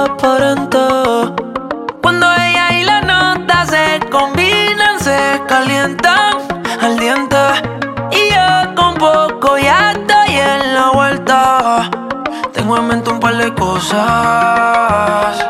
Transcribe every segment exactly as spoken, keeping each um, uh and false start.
aparenta. Cuando ella y la nota se combinan, se calientan al diente. Y yo con poco ya estoy en la vuelta. Tengo en mente un par de cosas.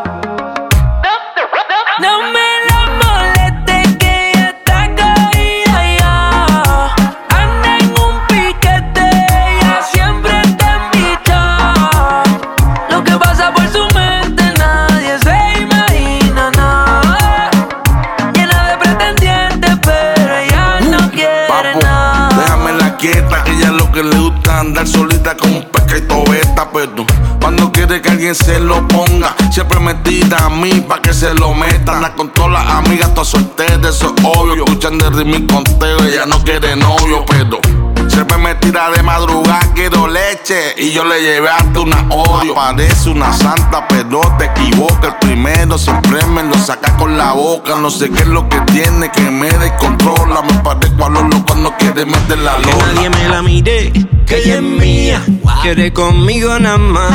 No me la moleste que ella está caída ya. Anda en un piquete, ella siempre está en bicha. Lo que pasa por su mente nadie se imagina nada. Llena de pretendientes pero ella no quiere Papo, nada. déjamela quieta, que ella es lo que le gusta andar solita como un pescado beta, pero cuando quiere que alguien se lo ponga, siempre me tira a mí pa' que se lo meta. Anda con todas las amigas, todas solteras, eso es obvio. Escuchan de ritmo y conteo, ella no quiere novio, pero siempre me tira de madrugada, quiero leche. Y yo le llevé hasta una Oreo. Parece una santa, pero te equivoca. El primero siempre me lo saca con la boca. No sé qué es lo que tiene, que me descontrola. Me parezco a Lolo cuando quiere meter la lola. Que nadie me la mire, que ella es mía. Quiere conmigo nada más.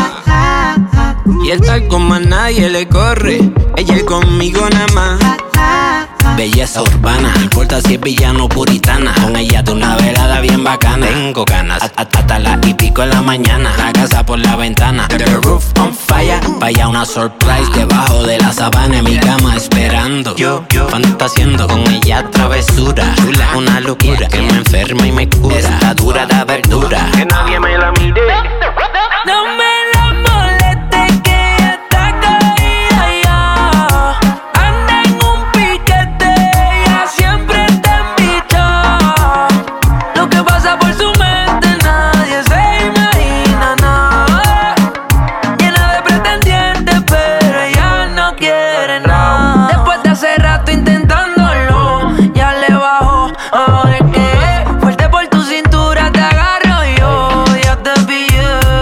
Y el tal con más nadie le corre. Ella es conmigo nada más. Belleza urbana, no importa si es villano o puritana. Con ella de una velada bien bacana. Tengo ganas, hasta las y pico en la mañana. La casa por la ventana, the roof on fire. Vaya una surprise debajo de la sabana. En mi cama esperando, yo, yo fantaseando con ella travesura. Chula, una locura que me enferma y me cura. Está dura de verdura, que nadie me la mire. No me la moleste que ella está caída ya. Anda en un piquete, ella siempre está en bicha. Lo que pasa por su mente nadie se imagina nada. Llena de pretendientes pero ella no quiere nada. Después de hace rato intentándolo, ya le bajó. Ahora es que fuerte por tu cintura te agarro yo. Ya te pillé.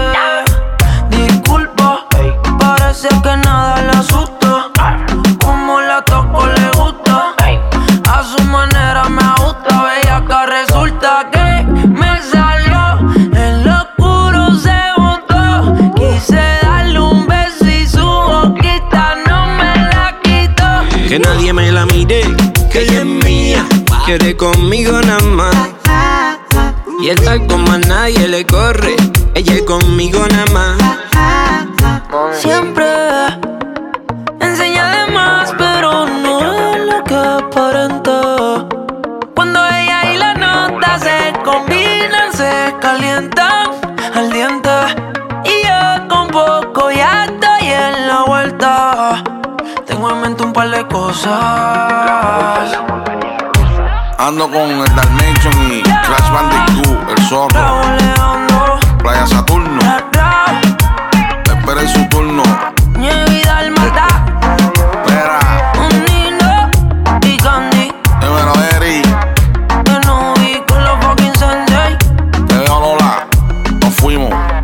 Disculpa, parece que nada le asusta. Como la toco le gusta. A su manera me gusta. Bellaca resulta que me salió. En lo oscuro se botó. Quise darle un beso y su boquita no me la quitó. Que nadie me la mire, que ella es mía. Quiere conmigo nada más. Y el tal con más nadie le corre. Ella es conmigo nada más. Siempre enseña de más, pero no es lo que aparenta. Cuando ella y la nota se combinan, se calientan al diente. Y yo con poco ya estoy en la vuelta. Tengo en mente un par de cosas. Ando con el Dalmatian y Crash Bandicoot, el zorro, Raúl Alejandro, Playa Saturno. ra, ra. Esperen su turno.